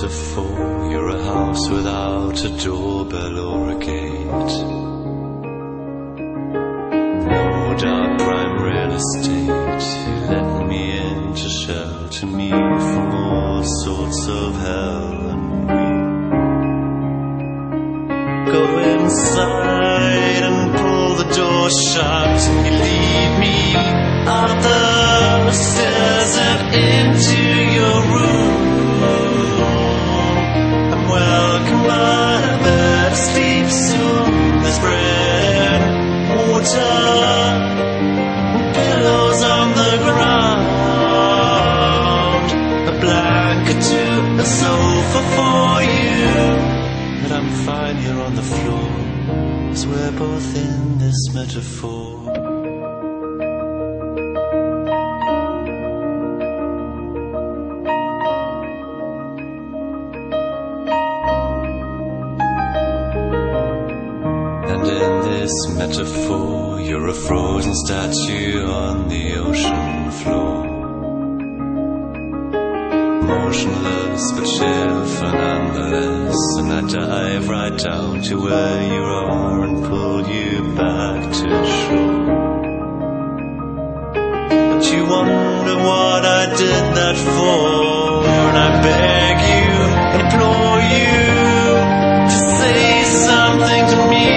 metaphor, you're a house without a doorbell or a gate. No dark prime real estate, you let me in to shelter me from all sorts of hell. And we go inside and pull the door shut, and you lead me up the stairs and into your room. I'm welcome by a bed, sleep soon. There's bread, water, pillows on the ground, a blanket to a sofa for you. But I'm fine here on the floor, 'cause we're both in this metaphor. Metaphor, you're a frozen statue on the ocean floor, motionless but chill for nonetheless. And I dive right down to where you are and pull you back to shore. But you wonder what I did that for, and I beg you, implore you to say something to me.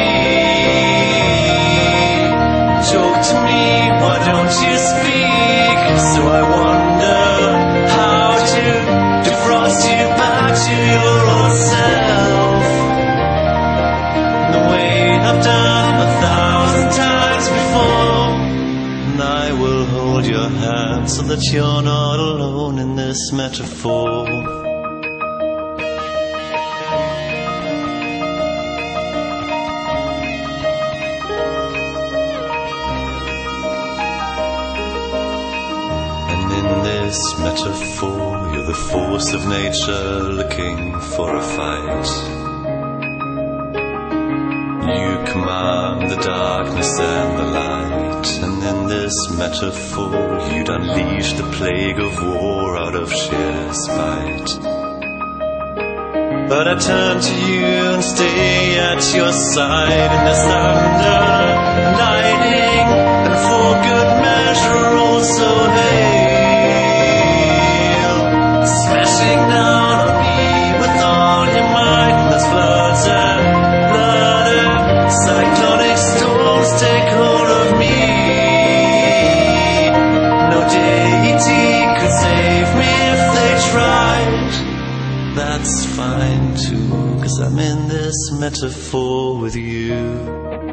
Talk to me, why don't you speak? So I wonder how to defrost you back to your old self, the way I've done 1,000 times before. And I will hold your hand so that you're not alone in this metaphor. This metaphor, you're the force of nature looking for a fight. You command the darkness and the light, and in this metaphor you'd unleash the plague of war out of sheer spite. But I turn to you and stay at your side in this thunder and lightning, and for good measure also hail. Smashing down on me with all your might, and there's floods and blood and cyclonic storms take hold of me. No deity could save me if they tried. That's fine too, 'cause I'm in this metaphor with you.